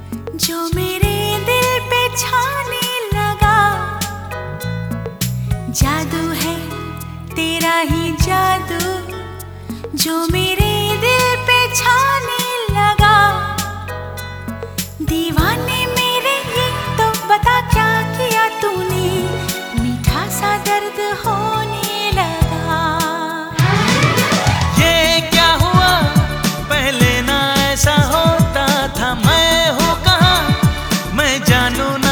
जो मेरे दिल पे छाने लगा। जादू है तेरा ही जादू, जो मेरे दिल पे छाने लगा। दीवाने मेरे ये तो बता क्या किया तूने, मीठा सा दर्द होने लगा। ये क्या हुआ, पहले ना ऐसा होता था। मैं हूँ कहाँ मैं जानू ना।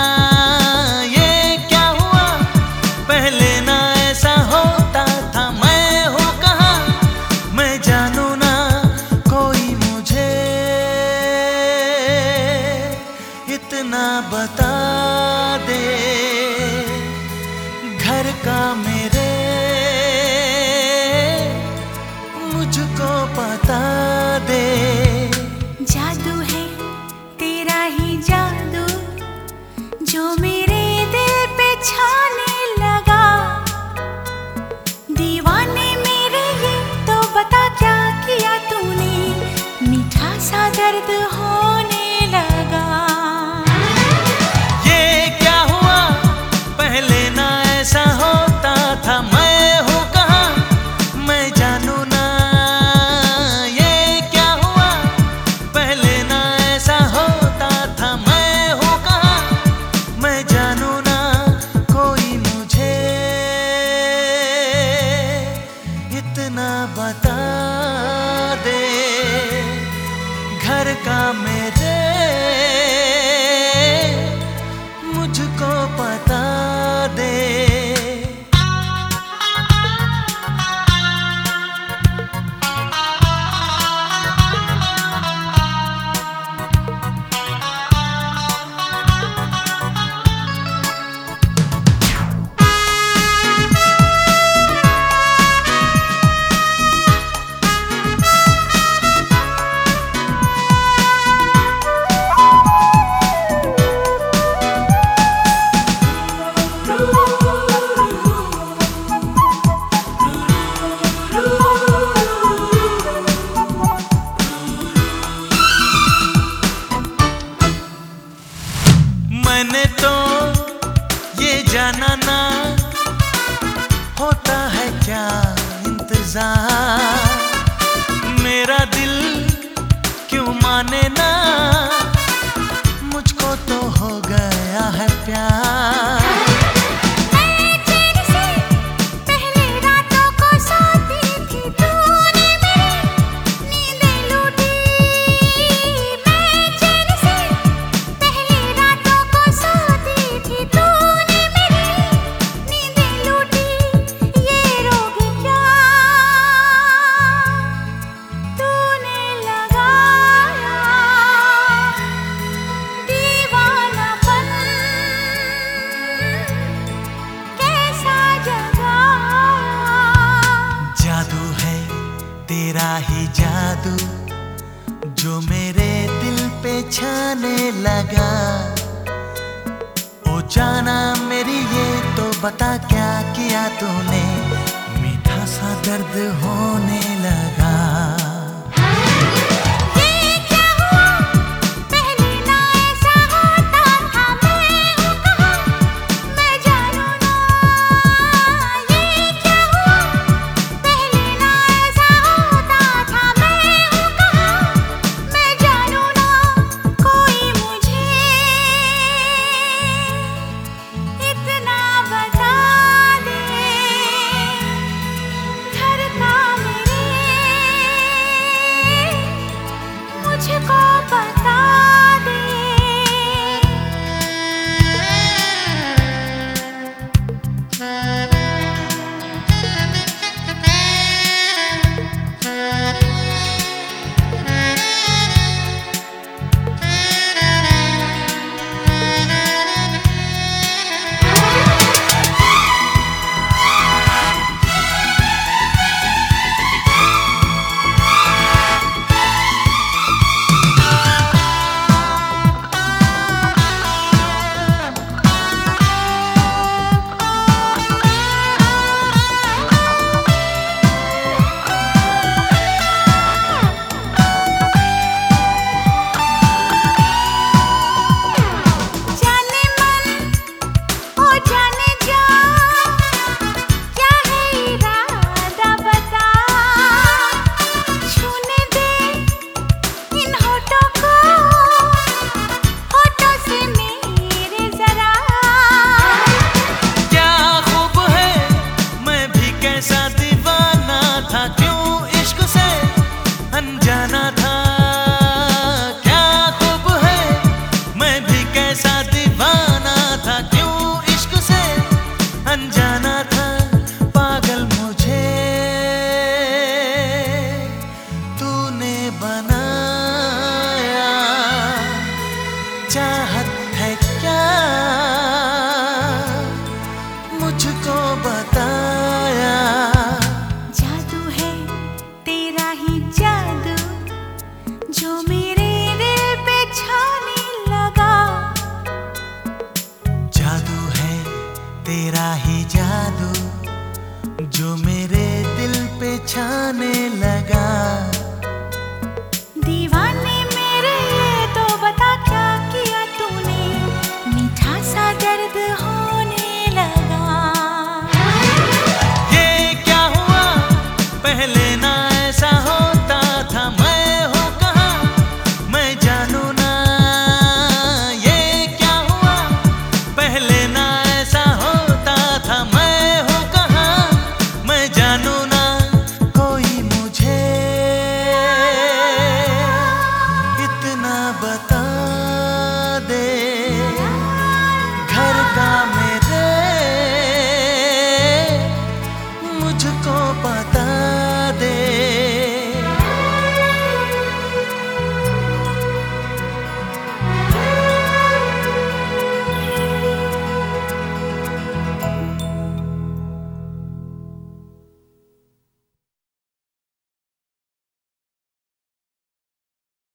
ये क्या हुआ, पहले ना ऐसा होता था। मैं हूँ कहाँ मैं जानू ना। कोई मुझे इतना बता दे, घर का मेरे मुझको पता दे। जादू है तेरा ही जादू, जो मेरे दिल पे छाने लगा। दीवाने मेरे ये तो बता क्या किया तूने, मीठा सा दर्द होने लगा। ये क्या हुआ, पहले ना ऐसा होता था। मैं हूँ कहाँ मैं जानू ना। ये क्या हुआ, पहले ना ऐसा होता था। मैं हूँ कहाँ मैं जानू ना। कोई मुझे इतना बता दे, घर का मेरे मुझको पता दे। मैंने तो ये जाना ना, होता है क्या इंतजार। मेरा दिल क्यों माने ना, मुझको तो हो गया है प्यार। तेरा ही जादू, जो मेरे दिल पे छाने लगा। ओ जाना मेरी ये तो बता क्या किया तूने, मीठा सा दर्द होने लगा।